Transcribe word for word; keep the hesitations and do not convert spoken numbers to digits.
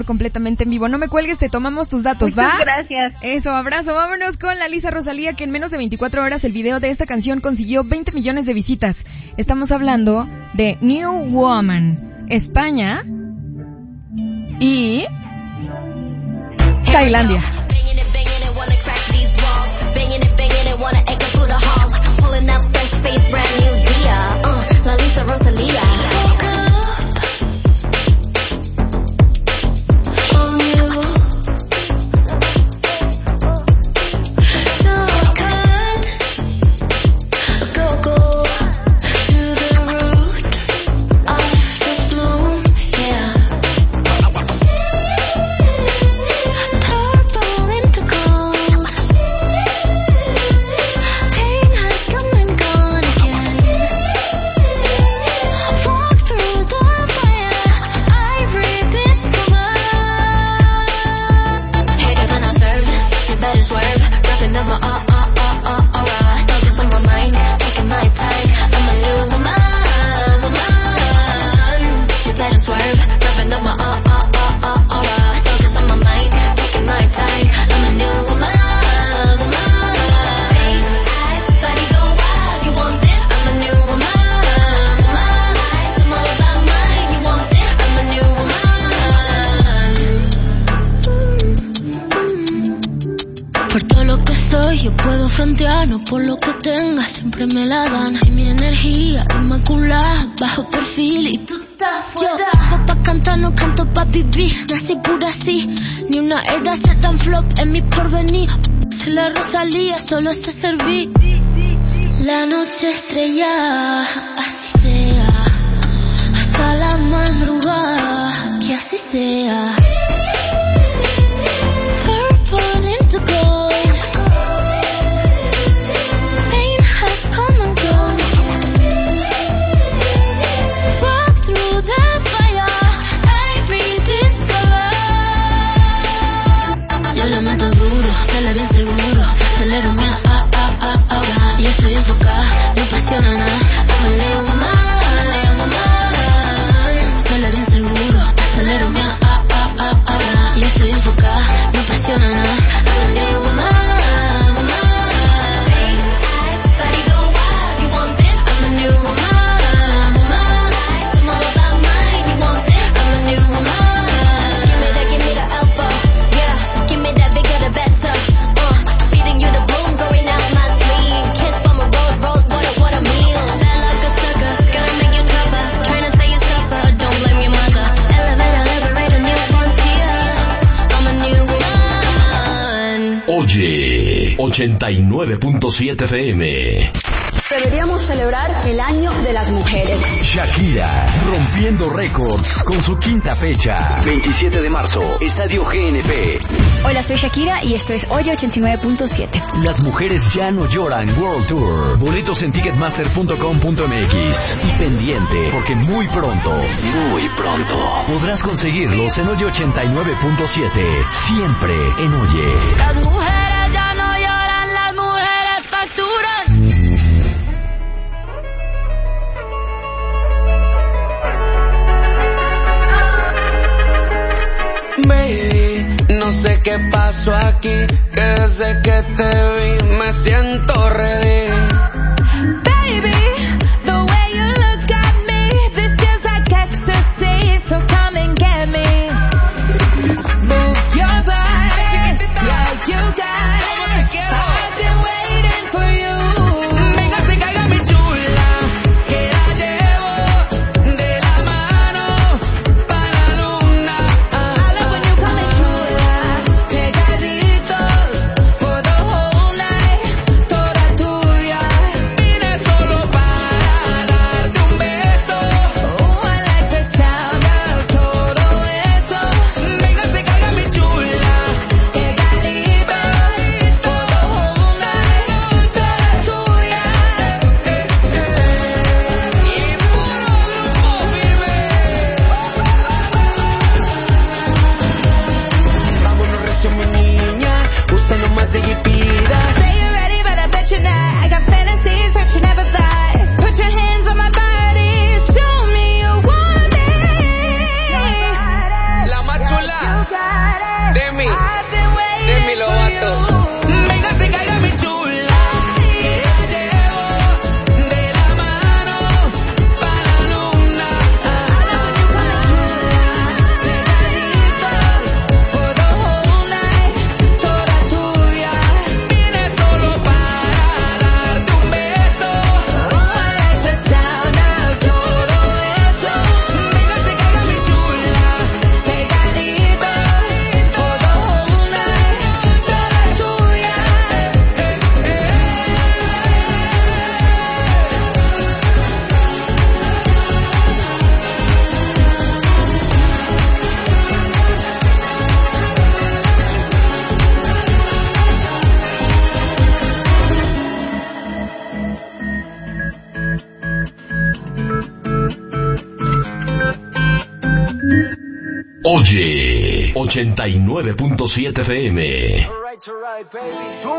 completamente en vivo. No me cuelgues, te tomamos tus datos, Muchas ¿va? gracias. Eso, abrazo. Vámonos con la Lisa Rosalía, que en menos de veinticuatro horas el video de esta canción consiguió veinte millones de visitas. Estamos hablando de New Woman, España y Tailandia. La Lisa Rosalía. No por lo que tenga, siempre me la dan. Y mi energía inmaculada, bajo perfil y tú estás fuera. Yo vivo pa' cantar, no canto pa' vivir. Nací pura así, ni una era ser tan flop en mi porvenir. Se la Rosalía, solo sé servir. La noche estrella, así sea. Hasta la madrugada, que así sea. Purple into gold. Bien seguro, acelero mi a, a, a, ahora. Y estoy enfocada, no apasiona nada. I'm a little woman, sale bien seguro, acelero mi a, a, a, ahora. Y estoy enfocada, no apasiona nada. I'm a little woman, face, eyes, body go wild. You want this? I'm a new woman, woman. I'm all about mine. You want this? I'm a new woman. Give me that, give me the alpha, yeah. Give me that bigger, the better. You the bloom going out my sleeve. Kiss from a rose, rose, what a, what a meal. Bad like a sucker, gonna make you tougher. Trying to say you suffer, don't blame your mother. Elevate, elaborate a new frontier. I'm a new woman. Oye, ochenta y nueve punto siete F M. Deberíamos celebrar el Año de las Mujeres. Shakira, rompiendo récords con su quinta fecha. veintisiete de marzo, Estadio G N P. Hola, soy Shakira y esto es Oye ochenta y nueve punto siete. Las mujeres ya no lloran World Tour. Boletos en ticketmaster punto com punto m x. Y pendiente, porque muy pronto, muy pronto, podrás conseguirlos en Oye ochenta y nueve punto siete. Siempre en Oye. Las mujeres ya no lloran, las mujeres facturan. Baby, no sé qué pasó aquí, que desde que te vi me siento ready. Baby, the way you look at me, this feels like ecstasy, so come and get me. Move your body, yeah, you got it. I've been waiting for you. Venga, se caiga mi chula, que la llevo de la mano para la luna. I love when you call me chula, pegaditos for the whole night, toda tuya. ochenta y nueve punto siete F M. Alright, alright, baby.